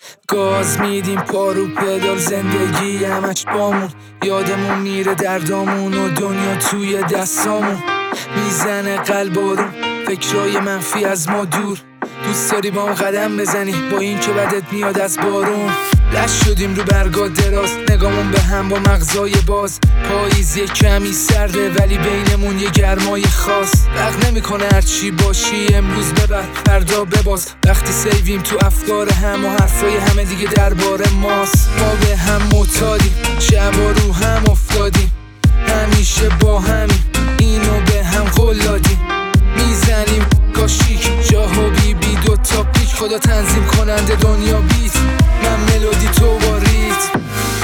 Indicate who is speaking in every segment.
Speaker 1: گاز میدیم پارو پدال، زندگی همش بامون، یادمون میره دردامون و دنیا توی دستامون. میزنه قلب آروم، فکرای منفی از ما دور. دوست داری با هم قدم بزنی با این که بدت میاد از بارون. لش شدیم رو برگا دراز، نگامون به هم با مغزای باز. پاییز یه کمی سرده ولی بینمون یه گرمای خاص. وقت نمیکنه هرچی باشی امروز ببر فردا بباز. وقتی سیویم تو افکار هم و حرفای همه دیگه درباره ماست. ما به هم معتادیم، شبا رو هم افتادیم، همیشه با همین اینو به هم قول دادیم. میزنیم کاشیک جاها بی دوتا پیک، خدا تنظیم کننده دنیا بیت، من ملودی تو با ریت.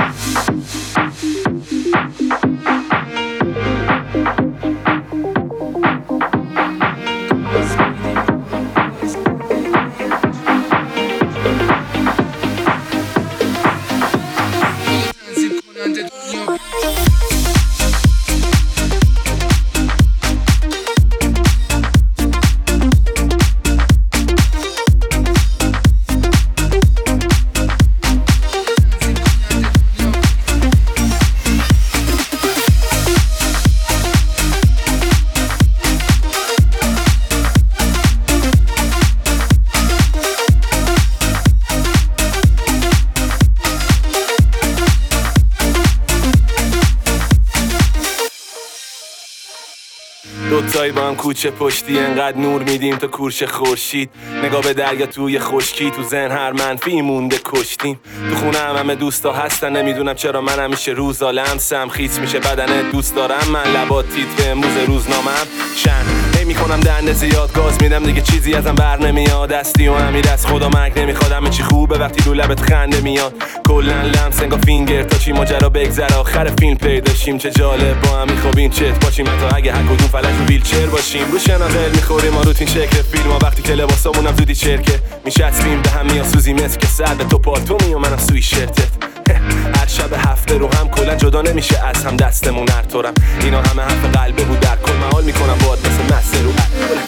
Speaker 2: دوتایی با هم کوچه پشتی، انقدر نور میدیم تا کورش خورشید. نگاه به دریا توی خشکی، تو ذهن هر منفی مونده کشتیم. تو خونه همه دوستا هستن، نمیدونم چرا من همیشه روز لمسم خیس میشه بدنت. دوست دارم من لبات تیتر امروز روزنامه‌ام شن نمی‌کنم دنده زیاد، گاز میدم دیگه چیزی ازم بر نمیاد. دستی و امیر از خدا مرگ نمیخواد، همه چی خوبه وقتی رو لبت خنده میاد. کلا لمس انگار فینگر تا چی ماجرا بگذره، آخر فیلم پیداشیم. چه جالب با هم میخوابیم چت باشیم، حتی اگه هر کدوم فلج رو ویلچر باشیم. رو شناقل میخوریم ما روتین شکل فیلم ها، وقتی که لباسامونم زودی چرکه میشستیم به هم میاسوزی مثل که سر به تو پالتومی و منم سوی شرتت. هر شب هفته رو هم کلا جدا نمیشه از هم دستمون هر طورم. اینا همه حرف قلبه بود، در کل محال میکنم باید مثل مسته رو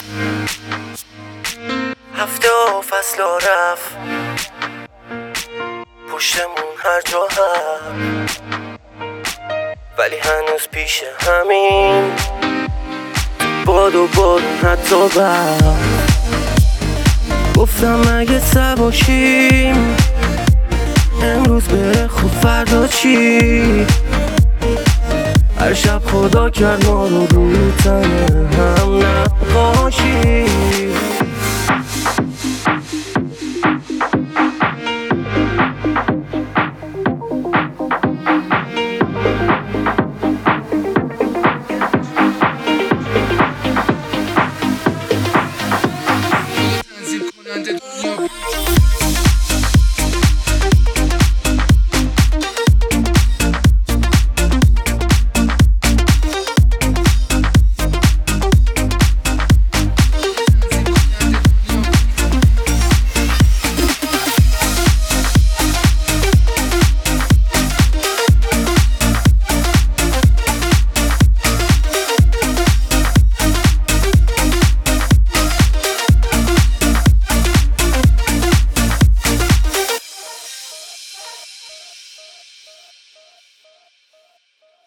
Speaker 3: هفته و فصل و رفت پشتمون هر جا هم، ولی هنوز پیش همین باد و بارون حتی برم. گفتم اگه سباشیم امروز بره خوب فردا چی. هر شب خدا کرد ما رو تنه هم نقاشی.